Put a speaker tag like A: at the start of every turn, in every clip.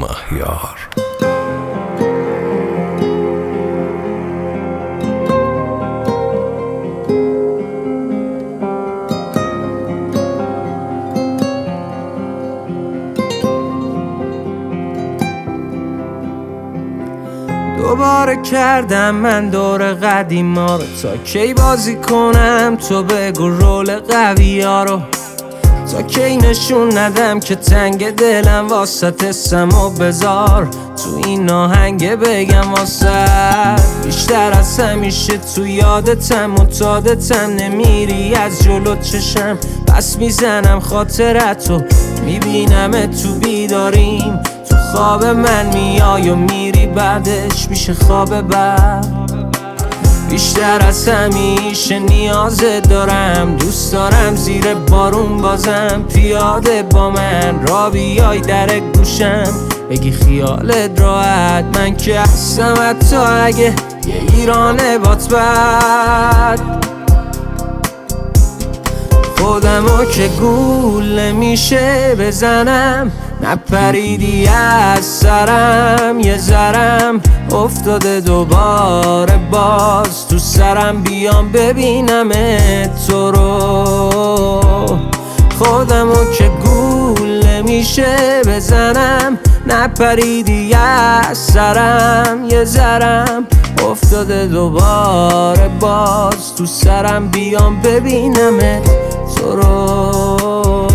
A: مهیار.
B: دوباره کردم من دور قدیما رو، تا کی بازی کنم تو بگو رول قوی ها رو، تا کی نشون ندم که تنگ دلم واسط اسم و بذار تو این آهنگ بگم واسط. بیشتر از همیشه تو یادتم معتادتم، نمیری از جلو چشم پس میزنم خاطرتو، میبینم تو بیداریم تو خواب من میای و میری بعدش میشه خواب بعد. بیشتر از همیشه نیازت دارم، دوست دارم زیر بارون بازم پیاده با من را بیای در گوشم بگی خیالت راحت، من که هستم حتی اگه یه ایرانه بات بد. خودمو که گول نمیشه بزنم، نپریدی از سرم یه ذرم افتاده دوباره باز تو سرم، بیام ببینم تو رو. خودمو که گول نمیشه بزنم، نپریدی از سرم یه ذرم افتاده دوباره باز تو سرم، بیام ببینم تو رو.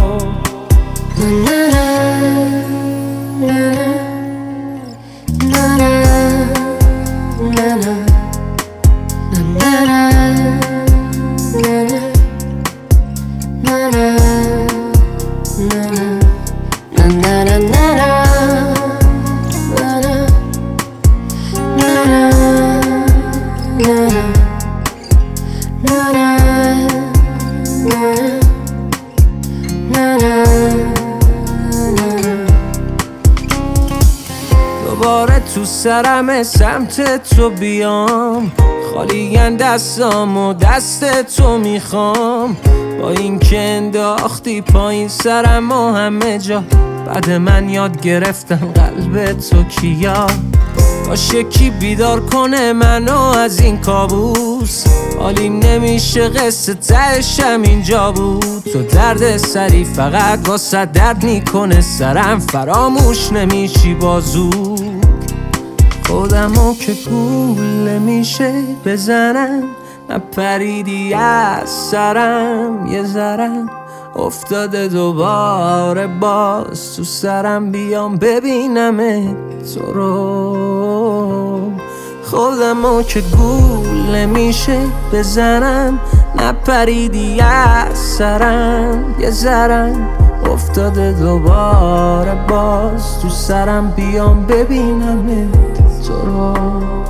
B: دوباره تو سرم سمت تو بیام، خالیگن دستام و دست تو میخوام، با این که انداختی پایین سرم و همه جا، بعد من یاد گرفتم قلب تو کیا. باشه کی بیدار کنه منو از این کابوس، حالیم نمیشه قصه تهشم اینجا بود. تو درد سری فقط واسه درد میکنه سرم، فراموش نمیشی بازو. خودمو که گول نمیشه بزنم، نپریدی از سرم یه ذرم افتاده دوباره باز تو سرم، بیام ببینم تو رو. خودمو که گول نمیشه بزنم، نپریدی از سرم یه ذرم افتاده دوباره باز تو سرم، بیام ببینم تو رو.